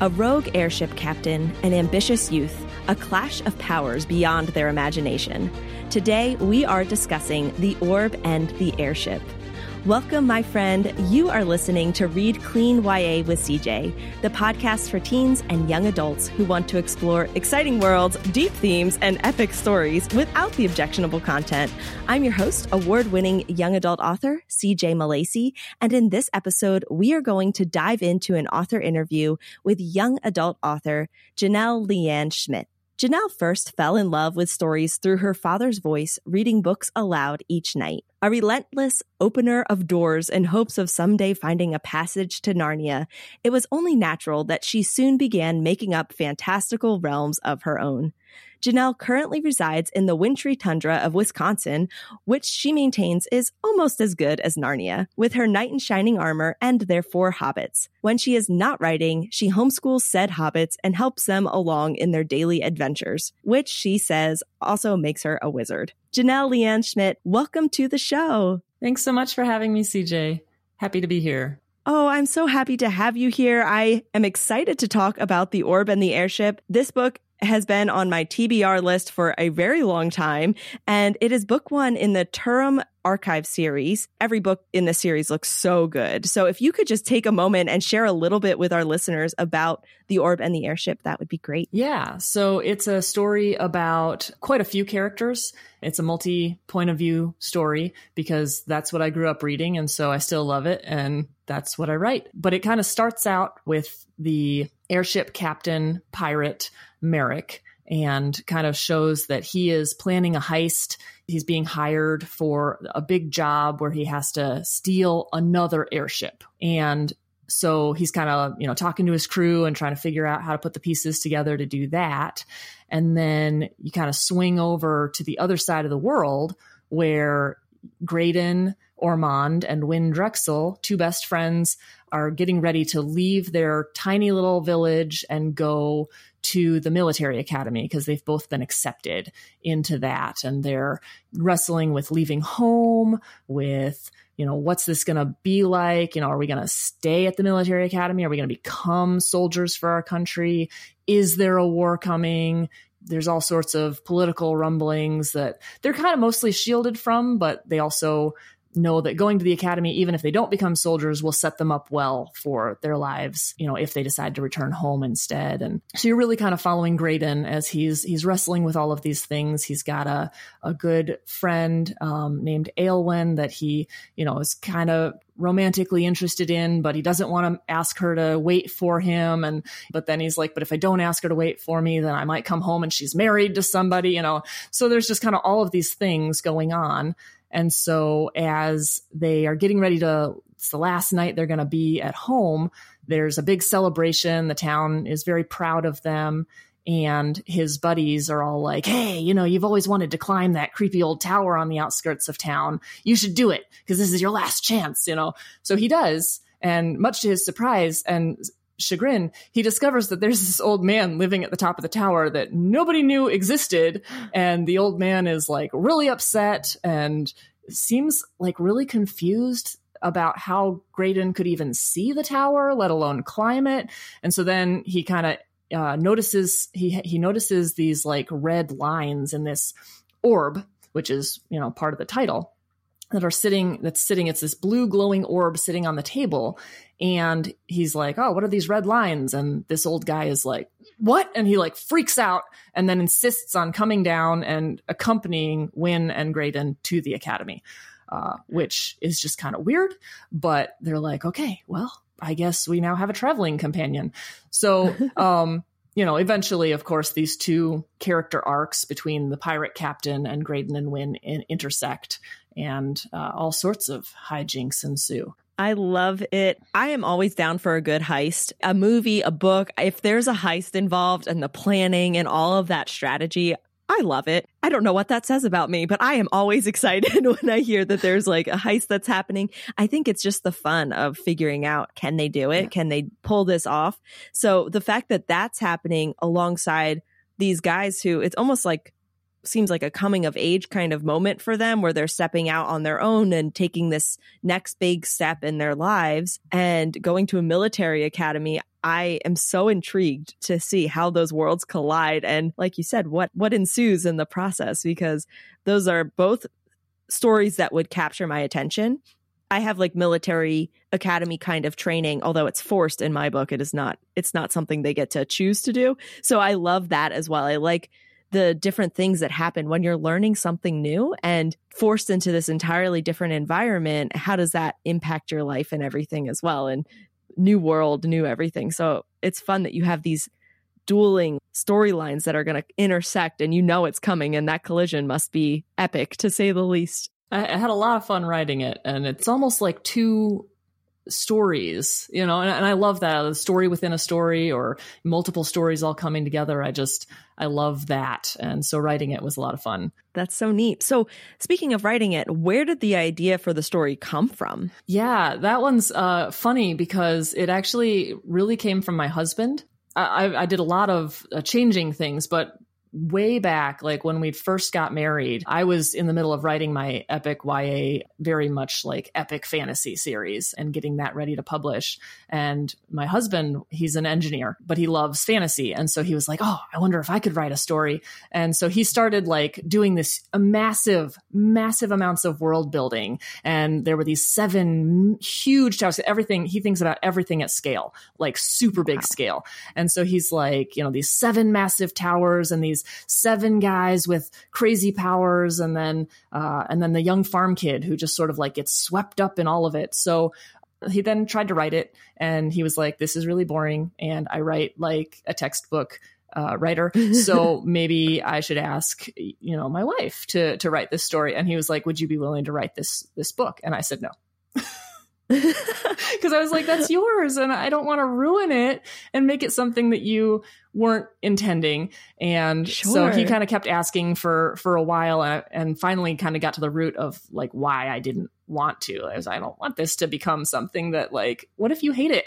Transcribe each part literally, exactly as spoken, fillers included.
A rogue airship captain, an ambitious youth, a clash of powers beyond their imagination. Today, we are discussing The Orb and the Airship. Welcome, my friend. You are listening to Read Clean Y A with C J, the podcast for teens and young adults who want to explore exciting worlds, deep themes, and epic stories without the objectionable content. I'm your host, award-winning young adult author, C J Malacy, and in this episode, we are going to dive into an author interview with young adult author Janelle Leanne Schmidt. Janelle first fell in love with stories through her father's voice, reading books aloud each night. A relentless opener of doors in hopes of someday finding a passage to Narnia, it was only natural that she soon began making up fantastical realms of her own. Janelle currently resides in the wintry tundra of Wisconsin, which she maintains is almost as good as Narnia, with her knight in shining armor and their four hobbits. When she is not writing, she homeschools said hobbits and helps them along in their daily adventures, which she says also makes her a wizard. Janelle Leanne Schmidt, welcome to the show. Thanks so much for having me, C J. Happy to be here. Oh, I'm so happy to have you here. I am excited to talk about The Orb and the Airship. This book has been on my T B R list for a very long time, and it is book one in the Turum Archive series. Every book in the series looks so good. So if you could just take a moment and share a little bit with our listeners about The Orb and the Airship, that would be great. Yeah, so it's a story about quite a few characters. It's a multi-point of view story because that's what I grew up reading, and so I still love it, and that's what I write. But it kind of starts out with the airship captain, pirate, Merrick, and kind of shows that he is planning a heist. He's being hired for a big job where he has to steal another airship. And so he's kind of, you know, talking to his crew and trying to figure out how to put the pieces together to do that. And then you kind of swing over to the other side of the world where Graydon, Ormond, and Wynne Drexel, two best friends, are getting ready to leave their tiny little village and go to the military academy because they've both been accepted into that. And they're wrestling with leaving home, with, you know, what's this going to be like? You know, are we going to stay at the military academy? Are we going to become soldiers for our country? Is there a war coming? There's all sorts of political rumblings that they're kind of mostly shielded from, but they also know that going to the academy, even if they don't become soldiers, will set them up well for their lives, you know, if they decide to return home instead. And so you're really kind of following Graydon as he's he's wrestling with all of these things. He's got a a good friend um, named Aelwyn that he, you know, is kind of romantically interested in, but he doesn't want to ask her to wait for him. And but then he's like, but if I don't ask her to wait for me, then I might come home and she's married to somebody, you know. So there's just kind of all of these things going on. And so as they are getting ready to, it's the last night they're going to be at home, there's a big celebration. The town is very proud of them. And his buddies are all like, hey, you know, you've always wanted to climb that creepy old tower on the outskirts of town. You should do it because this is your last chance, you know. So he does. And much to his surprise and chagrin, he discovers that there's this old man living at the top of the tower that nobody knew existed. And the old man is like really upset and seems like really confused about how Graydon could even see the tower, let alone climb it. And so then he kind of uh, notices, he, he notices these like red lines in this orb, which is, you know, part of the title. That are sitting, that's sitting, it's this blue glowing orb sitting on the table. And he's like, oh, what are these red lines? And this old guy is like, what? And he like freaks out and then insists on coming down and accompanying Wynne and Graydon to the academy, uh, which is just kind of weird. But they're like, okay, well, I guess we now have a traveling companion. So, um, you know, eventually, of course, these two character arcs between the pirate captain and Graydon and Wynne in- intersect. And uh, all sorts of hijinks ensue. I love it. I am always down for a good heist, a movie, a book. If there's a heist involved and the planning and all of that strategy, I love it. I don't know what that says about me, but I am always excited when I hear that there's like a heist that's happening. I think it's just the fun of figuring out, can they do it? Can they pull this off? So the fact that that's happening alongside these guys who it's almost like seems like a coming of age kind of moment for them where they're stepping out on their own and taking this next big step in their lives and going to a military academy. I am so intrigued to see how those worlds collide. And like you said, what, what ensues in the process, because those are both stories that would capture my attention. I have like military academy kind of training, although it's forced in my book. It is not, it's not something they get to choose to do. So I love that as well. I like the different things that happen when you're learning something new and forced into this entirely different environment. How does that impact your life and everything as well? And new world, new everything. So it's fun that you have these dueling storylines that are going to intersect and you know it's coming, and that collision must be epic to say the least. I, I had a lot of fun writing it, and it's almost like two stories, you know, and, and I love that, a story within a story or multiple stories all coming together. I just, I love that. And so writing it was a lot of fun. That's so neat. So speaking of writing it, where did the idea for the story come from? Yeah, that one's uh, funny because it actually really came from my husband. I, I, I did a lot of uh, changing things, but way back, like when we first got married, I was in the middle of writing my epic Y A, very much like epic fantasy series, and getting that ready to publish. And my husband, he's an engineer, but he loves fantasy. And so he was like, oh, I wonder if I could write a story. And so he started like doing this massive, massive amounts of world building. And there were these seven huge towers, everything. He thinks about everything at scale, like super big wow. scale. And so he's like, you know, these seven massive towers and these seven guys with crazy powers, and then uh, and then the young farm kid who just sort of like gets swept up in all of it. So he then tried to write it, and he was like, "This is really boring, and I write like a textbook uh, writer, so maybe I should ask, you know, my wife to to write this story." And he was like, "Would you be willing to write this this book?" And I said no. Because I was like, that's yours, and I don't want to ruin it and make it something that you weren't intending. And sure. so he kind of kept asking for for a while, and, and finally kind of got to the root of like why I didn't want to. I was, I don't want this to become something that like, what if you hate it?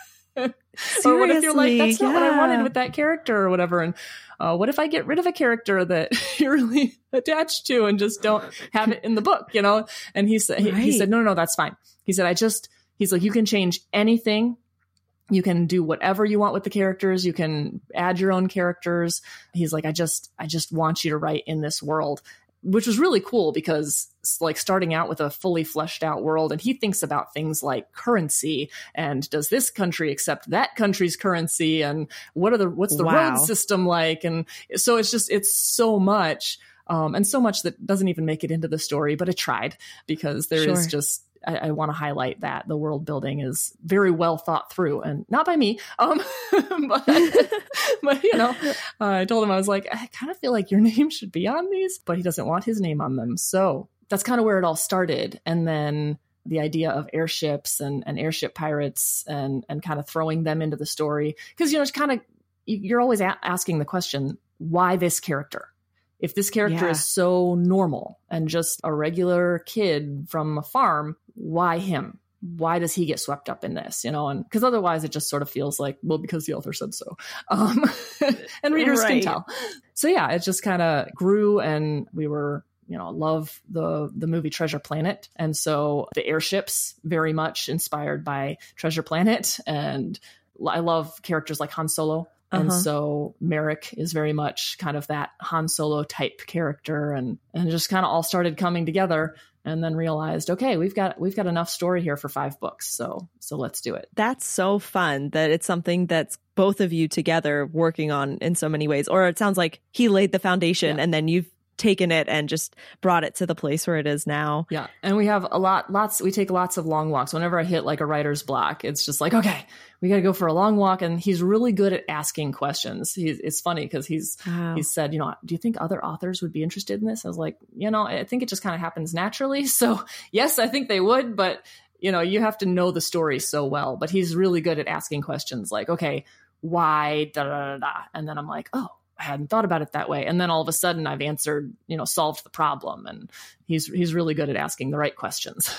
Or what if you're like, that's not yeah. what I wanted with that character or whatever. And uh, what if I get rid of a character that you're really attached to and just don't have it in the book, you know? And he said, right. he, he said, no, no, no, that's fine. He said, I just, he's like, you can change anything. You can do whatever you want with the characters. You can add your own characters. He's like, I just, I just want you to write in this world, which was really cool because like starting out with a fully fleshed out world. And he thinks about things like currency and does this country accept that country's currency? And what are the, what's the wow. road system like? And so it's just, it's so much, um, and so much that doesn't even make it into the story, but I tried because there sure. is just, I, I want to highlight that the world building is very well thought through, and not by me. Um, but, but, you know, uh, I told him, I was like, I kind of feel like your name should be on these, but he doesn't want his name on them. So that's kind of where it all started. And then the idea of airships and, and airship pirates and, and kind of throwing them into the story. Because, you know, it's kind of, you're always a- asking the question, why this character? If this character yeah. is so normal and just a regular kid from a farm, why him? Why does he get swept up in this? You know, and because otherwise it just sort of feels like, well, because the author said so. Um, and readers right. can tell. So yeah, it just kind of grew, and we were, you know, love the the movie Treasure Planet. And so the airships very much inspired by Treasure Planet. And I love characters like Han Solo. And uh-huh. so Merrick is very much kind of that Han Solo type character, and, and just kind of all started coming together, and then realized, okay, we've got, we've got enough story here for five books. So, so let's do it. That's so fun that it's something that's both of you together working on in so many ways. Or it sounds like he laid the foundation yeah. and then you've taken it and just brought it to the place where it is now. Yeah. And we have a lot, lots, we take lots of long walks. Whenever I hit like a writer's block, it's just like, okay, we got to go for a long walk. And he's really good at asking questions. He's, it's funny because he's, wow. he said, you know, do you think other authors would be interested in this? I was like, you know, I think it just kind of happens naturally. So yes, I think they would, but you know, you have to know the story so well, but he's really good at asking questions like, okay, why, da, da, da, da. And then I'm like, oh, I hadn't thought about it that way. And then all of a sudden I've answered, you know, solved the problem. And he's, he's really good at asking the right questions.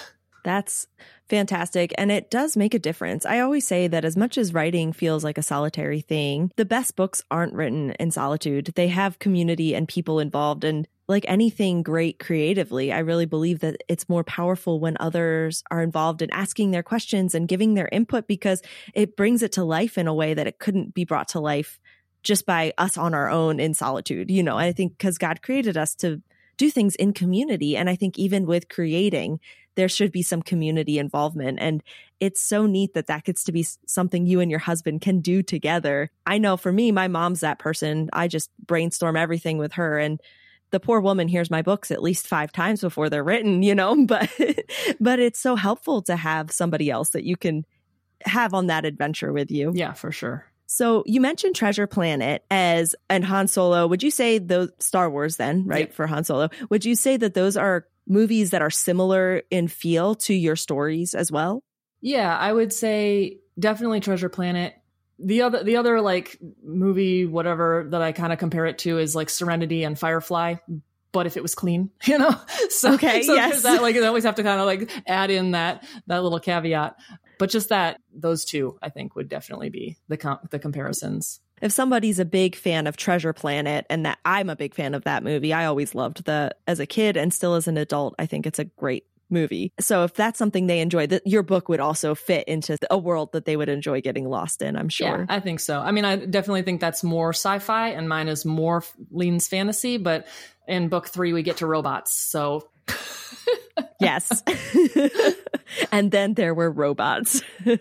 That's fantastic. And it does make a difference. I always say that as much as writing feels like a solitary thing, the best books aren't written in solitude. They have community and people involved. And like anything great creatively, I really believe that it's more powerful when others are involved in asking their questions and giving their input, because it brings it to life in a way that it couldn't be brought to life just by us on our own in solitude. You know, I think because God created us to do things in community. And I think even with creating, there should be some community involvement. And it's so neat that that gets to be something you and your husband can do together. I know for me, my mom's that person. I just brainstorm everything with her. And the poor woman hears my books at least five times before they're written, you know, but, but it's so helpful to have somebody else that you can have on that adventure with you. Yeah, for sure. So you mentioned Treasure Planet as and Han Solo. Would you say those Star Wars then, right? Yeah. For Han Solo, would you say that those are movies that are similar in feel to your stories as well? Yeah, I would say definitely Treasure Planet. The other, the other like movie, whatever that I kind of compare it to is like Serenity and Firefly, but if it was clean, you know? So, okay, so yes. That, like, I always have to kind of like add in that, that little caveat. But just that, those two, I think, would definitely be the com- the comparisons. If somebody's a big fan of Treasure Planet, and that I'm a big fan of that movie, I always loved the as a kid and still as an adult, I think it's a great movie. So if that's something they enjoy, that your book would also fit into a world that they would enjoy getting lost in, I'm sure. Yeah, I think so. I mean, I definitely think that's more sci-fi, and mine is more leans fantasy. But in book three, we get to robots, so. Yes. And then there were robots.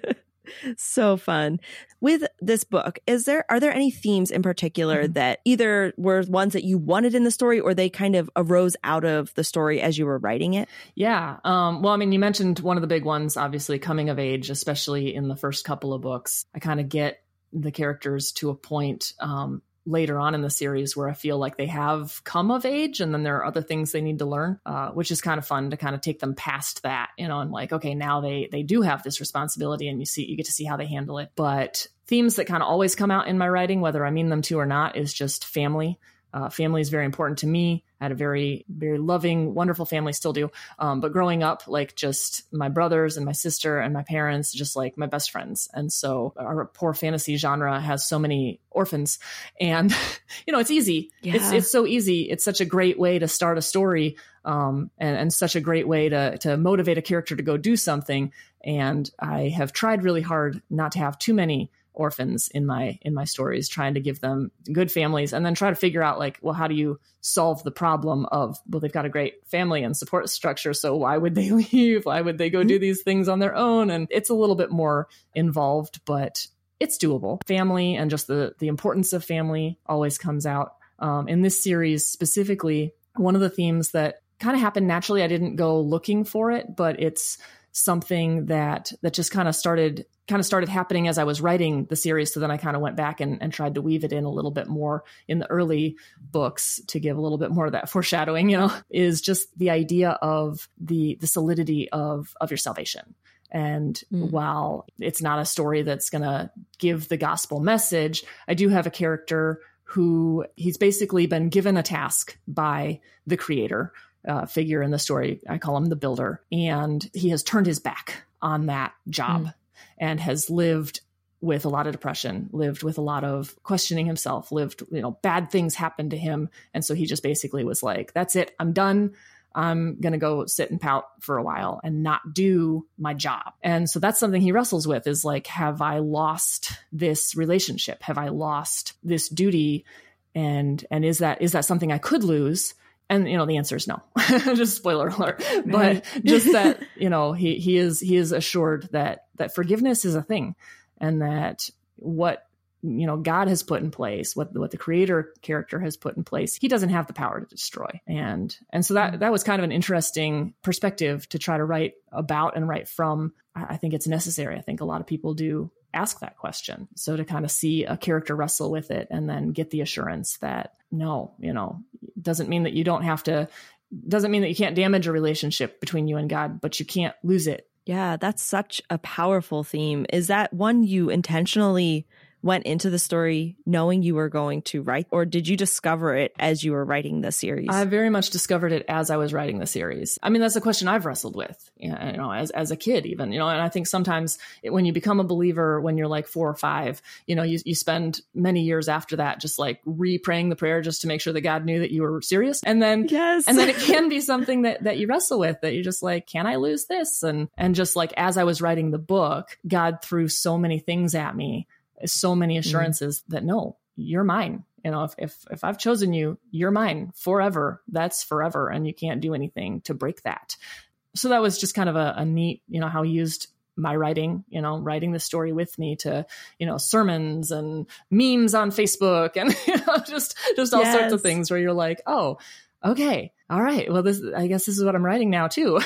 So fun. With this book, is there are there any themes in particular mm-hmm. that either were ones that you wanted in the story, or they kind of arose out of the story as you were writing it? Yeah. Um, well, I mean, you mentioned one of the big ones, obviously coming of age, especially in the first couple of books. I kind of get the characters to a point um, later on in the series where I feel like they have come of age, and then there are other things they need to learn, uh, which is kind of fun to kind of take them past that, you know, and like, okay, now they, they do have this responsibility, and you see, you get to see how they handle it. But themes that kind of always come out in my writing, whether I mean them to or not, is just family. Uh, family is very important to me. I had a very, very loving, wonderful family, still do. Um, but growing up, like just my brothers and my sister and my parents, just like my best friends. And so our poor fantasy genre has so many orphans, and, you know, it's easy. Yeah. It's it's so easy. It's such a great way to start a story, um, and, and such a great way to, to motivate a character to go do something. And I have tried really hard not to have too many orphans in my in my stories, trying to give them good families, and then try to figure out like, well, how do you solve the problem of, well, they've got a great family and support structure, so why would they leave? Why would they go do these things on their own? And it's a little bit more involved, but it's doable. Family and just the the importance of family always comes out. Um, in this series specifically, one of the themes that kind of happened naturally, I didn't go looking for it, but it's something that that just kind of started kind of started happening as I was writing the series. So then I kind of went back and, and tried to weave it in a little bit more in the early books to give a little bit more of that foreshadowing, you know, is just the idea of the the solidity of of your salvation. And mm. while it's not a story that's going to give the gospel message, I do have a character who he's basically been given a task by the creator uh, figure in the story. I call him the builder. And he has turned his back on that job mm. and has lived with a lot of depression, lived with a lot of questioning himself, lived, you know, bad things happened to him. And so he just basically was like, that's it. I'm done. I'm going to go sit and pout for a while and not do my job. And so that's something he wrestles with, is like, have I lost this relationship? Have I lost this duty? And, and is that, is that something I could lose? And, you know, the answer is no. Just spoiler alert. But just that, you know, he, he is, he is assured that, that forgiveness is a thing, and that what, you know, God has put in place, what, what the creator character has put in place, he doesn't have the power to destroy. And, and so that, that was kind of an interesting perspective to try to write about and write from. I think it's necessary. I think a lot of people do ask that question. So to kind of see a character wrestle with it and then get the assurance that no, you know, doesn't mean that you don't have to, doesn't mean that you can't damage a relationship between you and God, but you can't lose it. Yeah, that's such a powerful theme. Is that one you intentionally went into the story knowing you were going to write, or did you discover it as you were writing the series? I very much discovered it as I was writing the series. I mean, that's a question I've wrestled with, you know, as, as a kid even, you know, and I think sometimes it, when you become a believer, when you're like four or five, you know, you, you spend many years after that, just like re-praying the prayer just to make sure that God knew that you were serious. And then, yes. and then it can be something that, that you wrestle with, that you're just like, can I lose this? And, and just like, as I was writing the book, God threw so many things at me, so many assurances mm. that no, you're mine. You know, if, if, if I've chosen you, you're mine forever. That's forever. And you can't do anything to break that. So that was just kind of a, a neat, you know, how he used my writing, you know, writing the story with me to, you know, sermons and memes on Facebook and, you know, just, just all yes. sorts of things where you're like, oh, okay. All right. Well, this, I guess this is what I'm writing now too.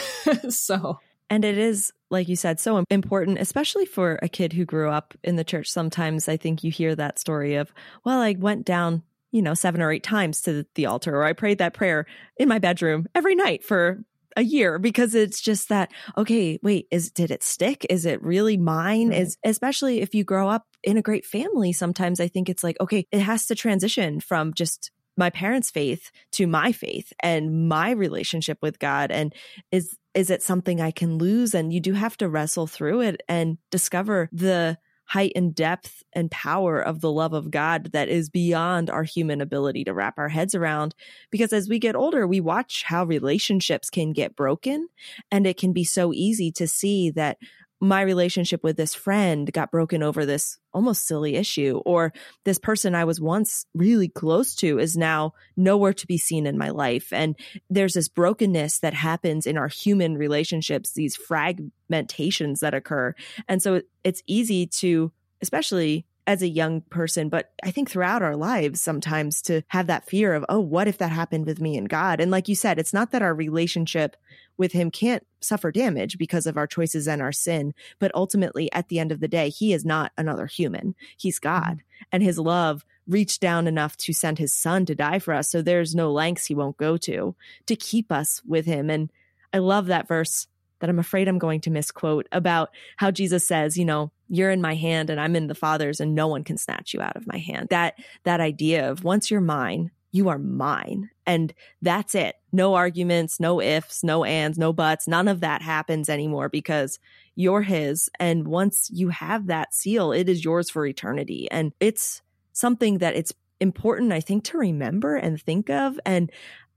So. And it is, like you said, so important, especially for a kid who grew up in the church. Sometimes I think you hear that story of, well, I went down, you know, seven or eight times to the altar, or I prayed that prayer in my bedroom every night for a year, because it's just that, okay, wait, is, did it stick? Is it really mine? Right. Is, especially if you grow up in a great family, sometimes I think it's like, okay, it has to transition from just my parents' faith to my faith and my relationship with God. And is, is it something I can lose? And you do have to wrestle through it and discover the height and depth and power of the love of God that is beyond our human ability to wrap our heads around. Because as we get older, we watch how relationships can get broken, and it can be so easy to see that my relationship with this friend got broken over this almost silly issue, or this person I was once really close to is now nowhere to be seen in my life. And there's this brokenness that happens in our human relationships, these fragmentations that occur. And so it's easy to, especially as a young person, but I think throughout our lives sometimes, to have that fear of, oh, what if that happened with me and God? And like you said, it's not that our relationship with him can't suffer damage because of our choices and our sin, but ultimately at the end of the day, he is not another human. He's God, and his love reached down enough to send his son to die for us. So there's no lengths he won't go to to keep us with him. And I love that verse that I'm afraid I'm going to misquote about how Jesus says, you know, you're in my hand and I'm in the Father's, and no one can snatch you out of my hand. That, that idea of once you're mine, you are mine. And that's it. No arguments, no ifs, no ands, no buts. None of that happens anymore, because you're his. And once you have that seal, it is yours for eternity. And it's something that it's important, I think, to remember and think of. And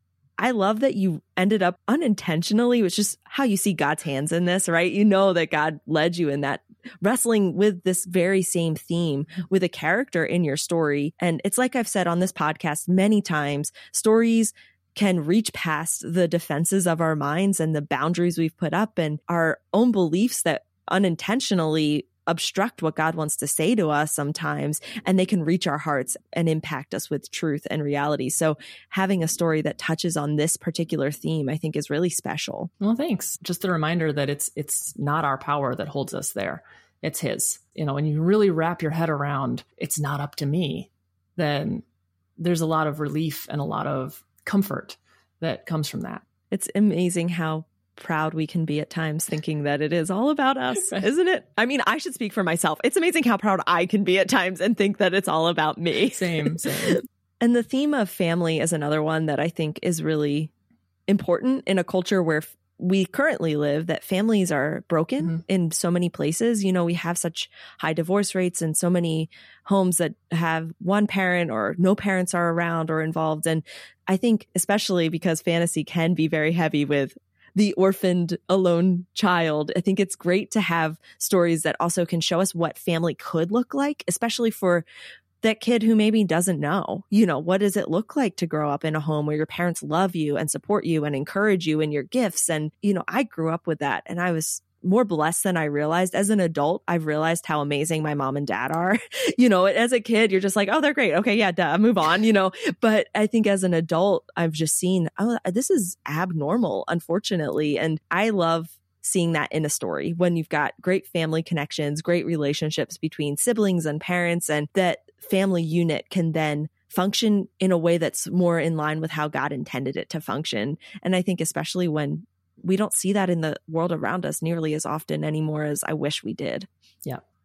I love that you ended up unintentionally, which is how you see God's hands in this, right? You know that God led you in that, wrestling with this very same theme with a character in your story. And it's like I've said on this podcast many times, stories can reach past the defenses of our minds and the boundaries we've put up and our own beliefs that unintentionally obstruct what God wants to say to us sometimes, and they can reach our hearts and impact us with truth and reality. So having a story that touches on this particular theme, I think, is really special. Well, thanks. Just a reminder that it's it's not our power that holds us there. It's his. You know, when you really wrap your head around, it's not up to me, then there's a lot of relief and a lot of comfort that comes from that. It's amazing how proud we can be at times, thinking that it is all about us, isn't it? I mean, I should speak for myself. It's amazing how proud I can be at times and think that it's all about me. Same, same. And the theme of family is another one that I think is really important in a culture where we currently live, that families are broken mm-hmm. in so many places. You know, we have such high divorce rates and so many homes that have one parent or no parents are around or involved. And I think especially because fantasy can be very heavy with the orphaned, alone child, I think it's great to have stories that also can show us what family could look like, especially for that kid who maybe doesn't know, you know, what does it look like to grow up in a home where your parents love you and support you and encourage you in your gifts? And, you know, I grew up with that, and I was more blessed than I realized. As an adult, I've realized how amazing my mom and dad are. You know, as a kid, you're just like, oh, they're great. Okay, yeah, duh, move on, you know. But I think as an adult, I've just seen, oh, this is abnormal, unfortunately. And I love seeing that in a story when you've got great family connections, great relationships between siblings and parents, and that family unit can then function in a way that's more in line with how God intended it to function. And I think especially when we don't see that in the world around us nearly as often anymore as I wish we did. Yeah.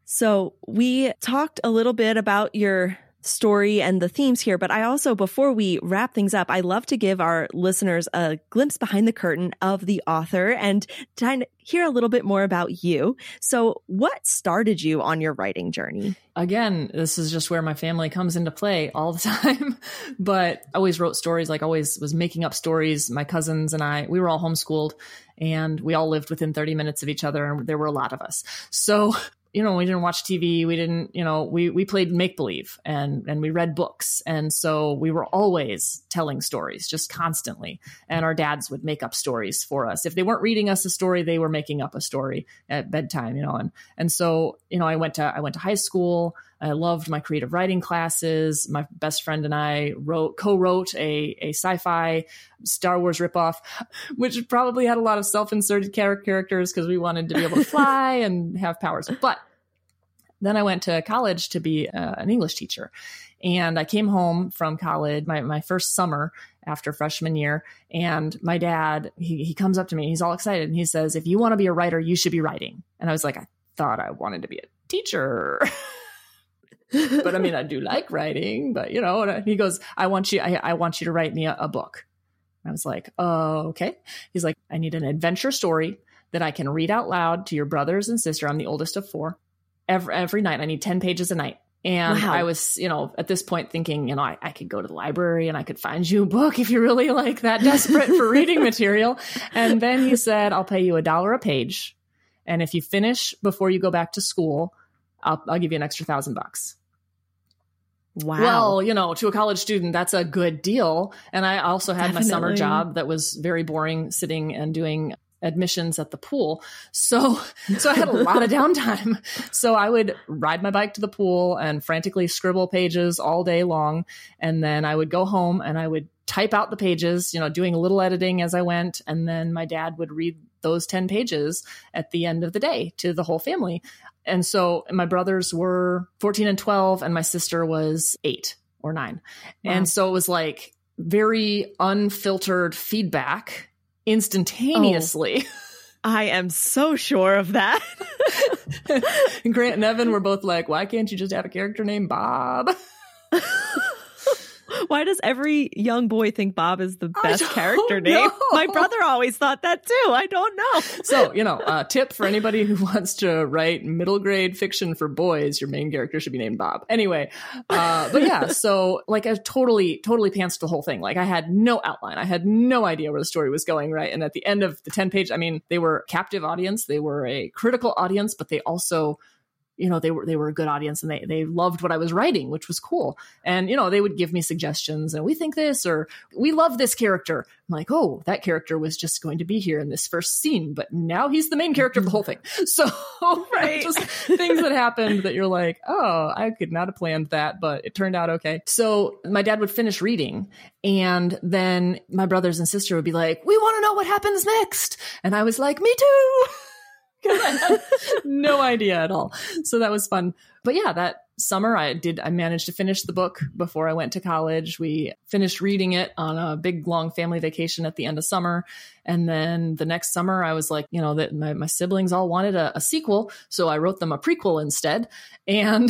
So we talked a little bit about your story and the themes here, but I also, before we wrap things up, I love to give our listeners a glimpse behind the curtain of the author and try to hear a little bit more about you. So what started you on your writing journey? Again, this is just where my family comes into play all the time, but I always wrote stories, like always was making up stories. My cousins and I, we were all homeschooled and we all lived within thirty minutes of each other, and there were a lot of us. So you know, we didn't watch T V. We didn't, you know, we, we played make-believe and, and we read books. And so we were always telling stories, just constantly. And our dads would make up stories for us. If they weren't reading us a story, they were making up a story at bedtime, you know. And, and so, you know, I went to, I went to high school. I loved my creative writing classes. My best friend and I wrote, co-wrote a, a sci-fi Star Wars ripoff, which probably had a lot of self-inserted characters because we wanted to be able to fly and have powers. But then I went to college to be uh, an English teacher. And I came home from college, my, my first summer after freshman year. And my dad, he, he comes up to me, he's all excited. And he says, if you want to be a writer, you should be writing. And I was like, I thought I wanted to be a teacher. But I mean, I do like writing, but you know, and he goes, I want you, I, I want you to write me a, a book. I was like, oh, okay. He's like, I need an adventure story that I can read out loud to your brothers and sister. I'm the oldest of four. Every, every night. I need ten pages a night. And wow. I was, you know, at this point thinking, you know, I, I could go to the library and I could find you a book if you're really like that desperate for reading material. And then he said, I'll pay you a dollar a page. And if you finish before you go back to school, I'll, I'll give you an extra thousand bucks. Wow. Well, you know, to a college student, that's a good deal. And I also had Definitely. my summer job that was very boring, sitting and doing admissions at the pool. So, so I had a lot of downtime. So I would ride my bike to the pool and frantically scribble pages all day long. And then I would go home and I would type out the pages, you know, doing a little editing as I went. And then my dad would read those ten pages at the end of the day to the whole family. And so my brothers were fourteen and twelve, and my sister was eight or nine. Wow. And so it was like very unfiltered feedback instantaneously. Oh, I am so sure of that. And Grant and Evan were both like, why can't you just have a character named Bob? Why does every young boy think Bob is the best character name? Know. My brother always thought that too. I don't know. So, you know, a tip for anybody who wants to write middle grade fiction for boys, your main character should be named Bob. Anyway, uh, but yeah, so like I totally, totally pantsed the whole thing. Like I had no outline. I had no idea where the story was going, right? And at the end of the ten page, I mean, they were a captive audience. They were a critical audience, but they also, you know, they were, they were a good audience, and they, they loved what I was writing, which was cool. And, you know, they would give me suggestions, and we think this, or we love this character. I'm like, oh, that character was just going to be here in this first scene, but now he's the main character of the whole thing. So right. Just things that happened that you're like, oh, I could not have planned that, but it turned out okay. So my dad would finish reading, and then my brothers and sister would be like, we want to know what happens next. And I was like, me too. Because I had no idea at all. So that was fun. But yeah, that summer I did, I managed to finish the book before I went to college. We finished reading it on a big, long family vacation at the end of summer. And then the next summer I was like, you know, that my, my siblings all wanted a, a sequel. So I wrote them a prequel instead. And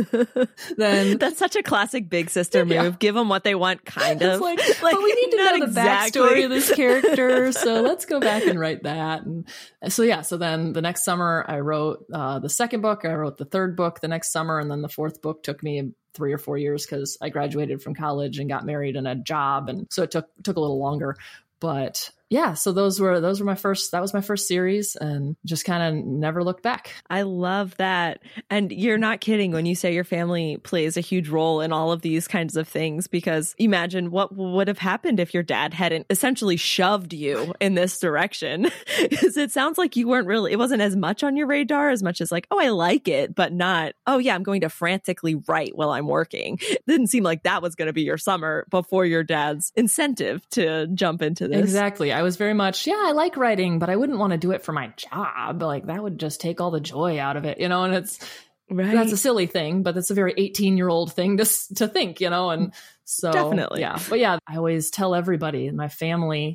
then that's such a classic big sister move. Yeah. Give them what they want, kind of. Like, like, but we need to know exactly. the backstory of this character. So let's go back and write that. And so, yeah. So then the next summer I wrote uh, the second book. I wrote the third book the next summer. And then the fourth book took me three or four years because I graduated from college and got married and a job. And so it took, took a little longer. But yeah, so those were those were my first, that was my first series, and just kind of never looked back. I love that. And you're not kidding when you say your family plays a huge role in all of these kinds of things, because imagine what would have happened if your dad hadn't essentially shoved you in this direction. Because it sounds like you weren't really, it wasn't as much on your radar as much as like, oh, I like it, but not, oh yeah, I'm going to frantically write while I'm working. It didn't seem like that was going to be your summer before your dad's incentive to jump into this. Exactly. I was very much, yeah, I like writing, but I wouldn't want to do it for my job. Like that would just take all the joy out of it, you know, and it's, right. That's a silly thing, but that's a very eighteen year old thing to, to think, you know? And so, definitely. Yeah. But yeah, I always tell everybody, my family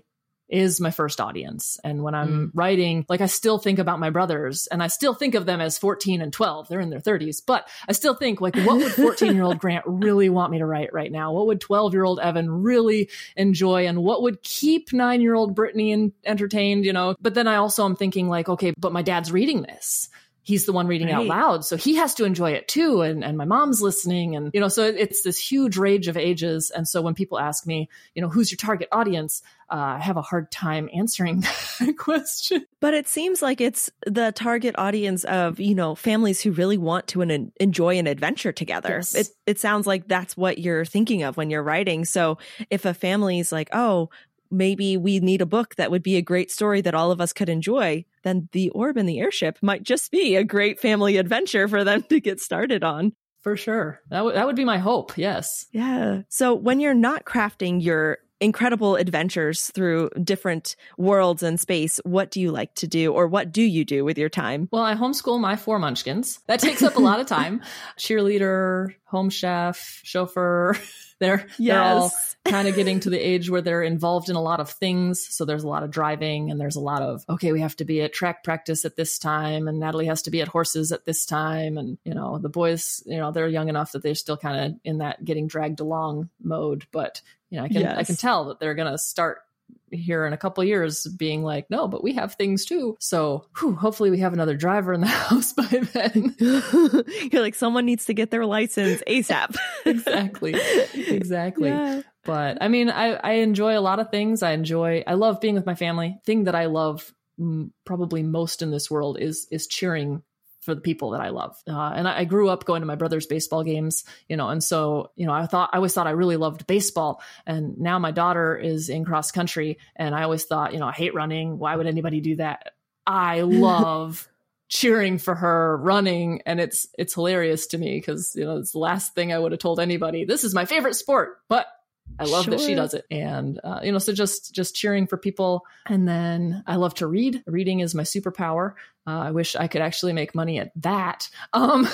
is my first audience. And when I'm Mm. writing, like I still think about my brothers and I still think of them as fourteen and twelve. They're in their thirties, but I still think like, what would fourteen year old Grant really want me to write right now? What would twelve year old Evan really enjoy? And what would keep nine year old Brittany in, entertained, you know? But then I also am thinking like, okay, but my dad's reading this. He's the one reading Right. out loud. So he has to enjoy it too. And, and my mom's listening. And, you know, so it's this huge range of ages. And so when people ask me, you know, who's your target audience? Uh, I have a hard time answering that question. But it seems like it's the target audience of, you know, families who really want to an, enjoy an adventure together. Yes. It, it sounds like that's what you're thinking of when you're writing. So if a family's like, oh, maybe we need a book that would be a great story that all of us could enjoy, then The Orb and the Airship might just be a great family adventure for them to get started on. For sure. That, w- that would be my hope. Yes. Yeah. So when you're not crafting your incredible adventures through different worlds and space, what do you like to do, or what do you do with your time? Well, I homeschool my four munchkins. That takes up a lot of time. Cheerleader, home chef, chauffeur. They're, they're all Yes. kind of getting to the age where they're involved in a lot of things. So there's a lot of driving and there's a lot of, okay, we have to be at track practice at this time. And Natalie has to be at horses at this time. And, you know, the boys, you know, they're young enough that they're still kind of in that getting dragged along mode. But, you know, I can, Yes. I can tell that they're going to start here in a couple of years being like, no, but we have things too. So whew, hopefully we have another driver in the house by then. You're like, someone needs to get their license ASAP. Exactly. Exactly. Yeah. But I mean, I, I enjoy a lot of things. I enjoy, I love being with my family. Thing that I love mm, probably most in this world is, is cheering for the people that I love. Uh, and I, I grew up going to my brother's baseball games, you know, and so, you know, I thought, I always thought I really loved baseball. And now my daughter is in cross country and I always thought, you know, I hate running. Why would anybody do that? I love cheering for her running. And it's, it's hilarious to me because, you know, it's the last thing I would have told anybody. This is my favorite sport, but I love that she Sure. does it. And, uh, you know, so just, just cheering for people. And then I love to read. Reading is my superpower. Uh, I wish I could actually make money at that. Um,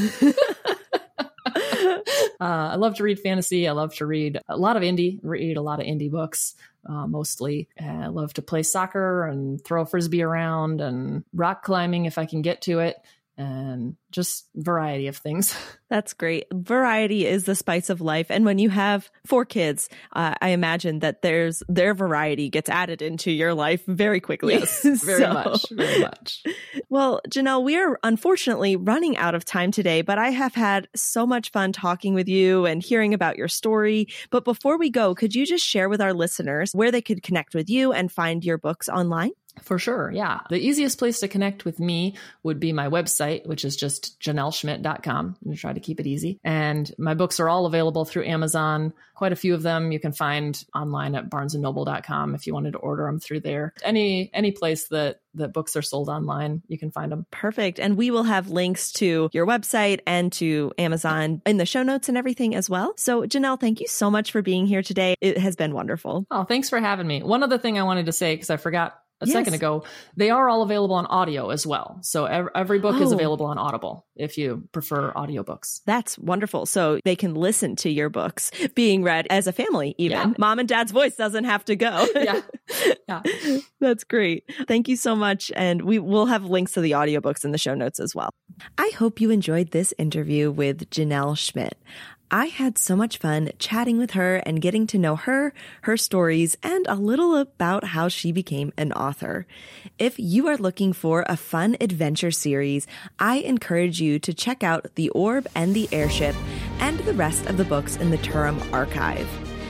uh, I love to read fantasy. I love to read a lot of indie, read a lot of indie books, uh, mostly. And I love to play soccer and throw a Frisbee around and rock climbing if I can get to it. And just variety of things. That's great. Variety is the spice of life. And when you have four kids, uh, I imagine that there's their variety gets added into your life very quickly. Yes, very So- much, very much. Well, Janelle, we are unfortunately running out of time today, but I have had so much fun talking with you and hearing about your story. But before we go, could you just share with our listeners where they could connect with you and find your books online? For sure. Yeah. The easiest place to connect with me would be my website, which is just janelle schmidt dot com. I'm going to try to keep it easy. And my books are all available through Amazon. Quite a few of them you can find online at barnes and noble dot com if you wanted to order them through there. Any, any place that, that books are sold online, you can find them. Perfect. And we will have links to your website and to Amazon in the show notes and everything as well. So Janelle, thank you so much for being here today. It has been wonderful. Oh, thanks for having me. One other thing I wanted to say, because I forgot a Yes. second ago, they are all available on audio as well. So every, every book is Oh. available on Audible if you prefer audiobooks. That's wonderful. So they can listen to your books being read as a family, even. Yeah. Mom and dad's voice doesn't have to go. Yeah. Yeah. That's great. Thank you so much. And we will have links to the audiobooks in the show notes as well. I hope you enjoyed this interview with Janelle Schmidt. I had so much fun chatting with her and getting to know her, her stories, and a little about how she became an author. If you are looking for a fun adventure series, I encourage you to check out The Orb and the Airship and the rest of the books in the Turum Archive.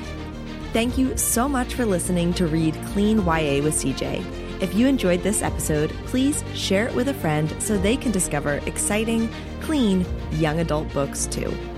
Thank you so much for listening to Read Clean Y A with C J. If you enjoyed this episode, please share it with a friend so they can discover exciting, clean, young adult books too.